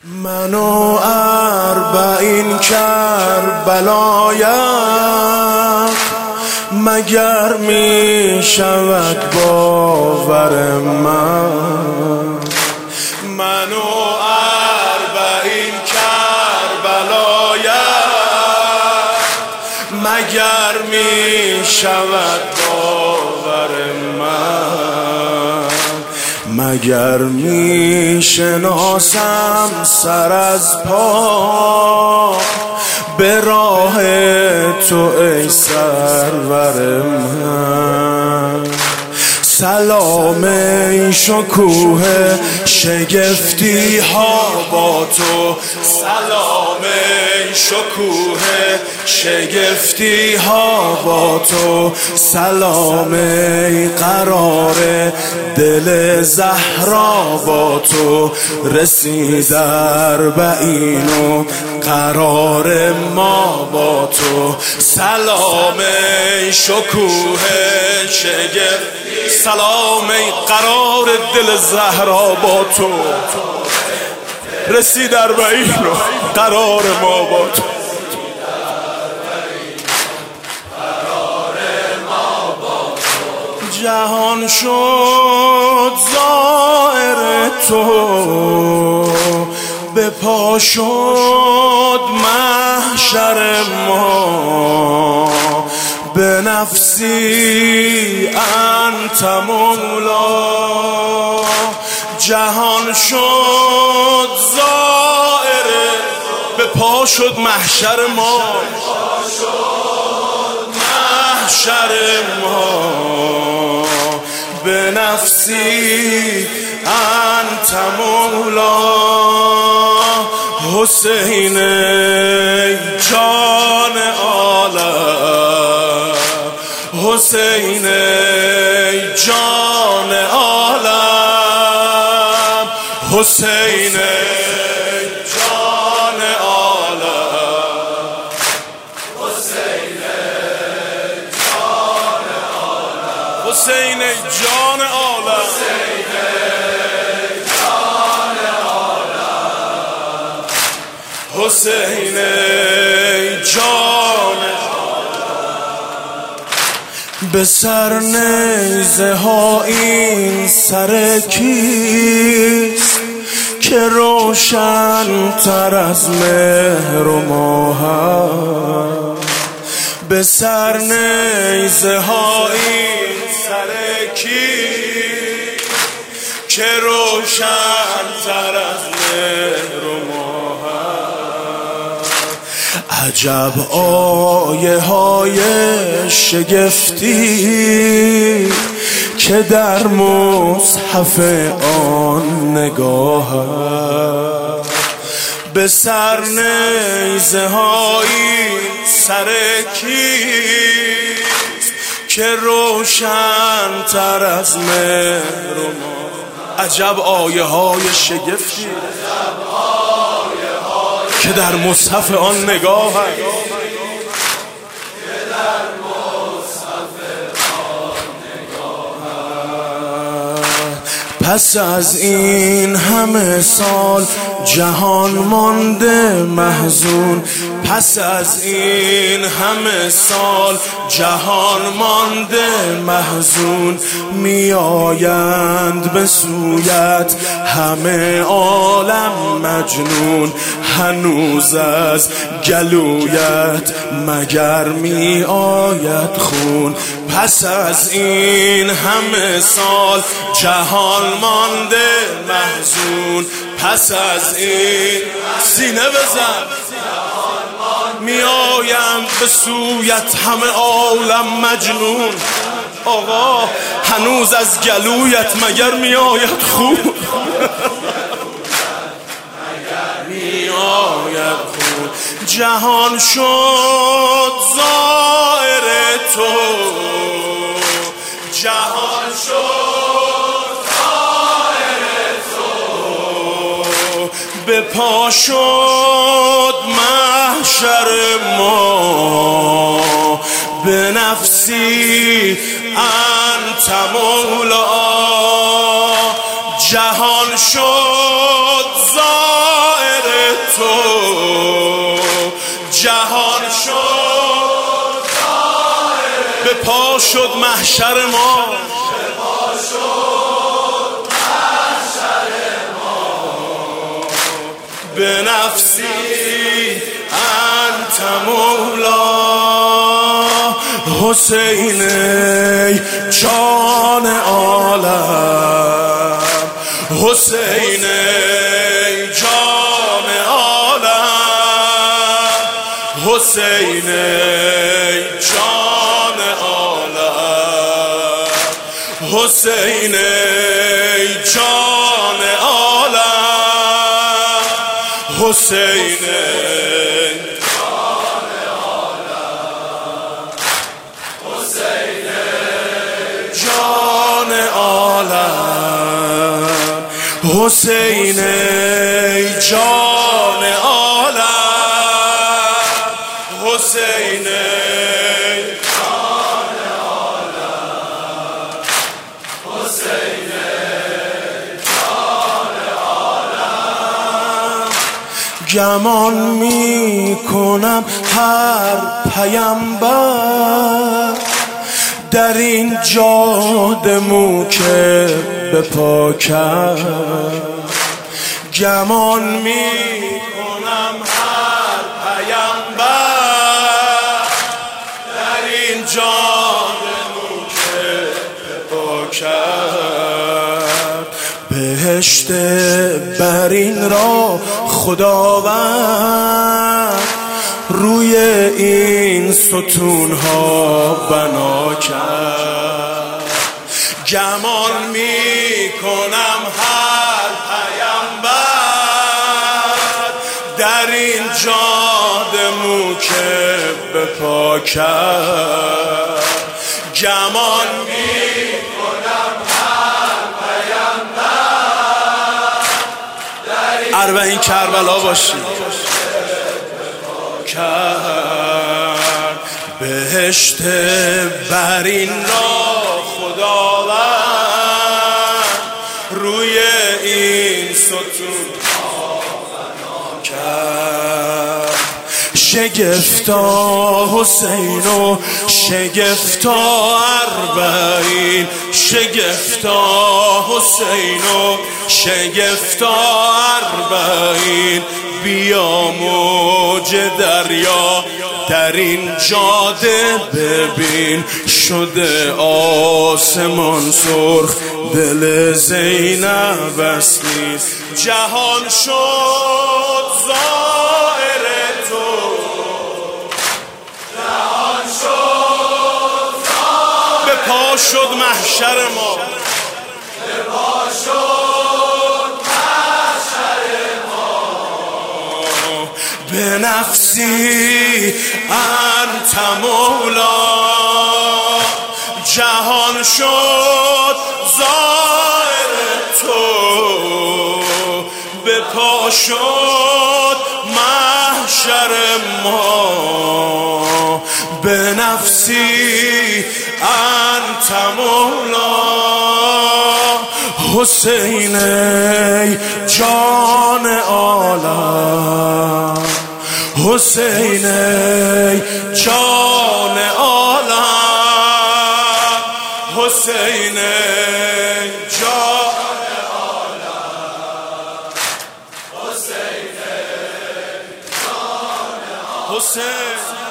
منو اربعین کربلایم مگر می شود باور من. منو اربعین کربلایم مگر می شود باور من. مگر می شناسم سر از پا به راه تو ای سرور من. سلام ای شکوه شگفتی ها با تو، سلام ای شکوه شگفتی ها با تو، سلام ای قرار دل زهرا با تو. رسید اربعین و قرار ما با تو. سلام ای شکوه شگفتی، سلام ای قرار دل زهرا با تو. رسید اربعین و قرار ما با تو. جهان شد زائر تو، به پا شد محشر ما. به نفسی انت مولا، جهان شد زائر، به پا شد محشر ما، محشر ما. به نفسی انت مولا، حسین جان عالم، حسین جان عالم، حسین جان عالم، حسین جان عالم، حسین جان عالم، حسین جان. به سر نیزه ها این سر کیست که روشن تر از مهر و ماه؟ به سر نیزه ها این سر کیست که روشن تر از مهر و ماه؟ عجب آیه های شگفتی که در مصحف آن نگاه. به سر نیزه های سر کیست که روشن تر از مهر و ماه؟ عجب آیه های شگفتی که در مصحف آن نگاه. پس از این همه سال جهان مانده محزون، پس از این همه سال جهان مانده محزون. می آیند به سویت همه عالم مجنون، هنوز از گلویت مگر می آید خون. پس از این همه سال جهان مانده محزون، پس از این سینه بزن. می آیم به سویت همه عالم مجنون. آقا هنوز از گلویت مگر می آید خون؟ می آید خون. جهان شد زائر تو، جهان شد زائر تو، به پا شد محشر ما. به نفسی انت مولا، جهان شد زائر جهان شد به پا شد محشر ما، به نفسی انت مولا. حسین ای جان عالم، حسین ای جان عالم، حسین ای جان عالم، حسین ای جان عالم، حسین جان عالم، حسین ای جان عالم، حسین ای جان عالم، حسین ای جان عالم. گمان می کنم هر پیامبر در این جاده مو که به پا کرد. گمان می کنم هر پیامبر در این جاده مو که به پا کرد. بهشت برین را خداوند روی این ستونها بنا کرد. گمان می کنم هر پیامبر در این جاده مو که به پا کرد. گمان می کنم هر پیامبر در این اربعین کربلا باشید کرد. بهشت برین را خداوند روی این ستون بنا کرد. شگفتا حسین و شگفتا اربعین، شگفتا حسین و شگفتا اربعین. بیا موج دریا در این جاده ببین، شده آسمان سرخ دل زینب است نیست. جهان شد زائر تو، جهان شد زائر، به پا شد محشر ما، به پا شد محشر ما. به نفسی انت مولا، جهان شد زائر تو، به پا شد محشر ما. به نفسی انت مولا، حسین ای جان عالم، حسین ای جان عالم، حسین ای جان عالم، حسین ای جان عالم، حسین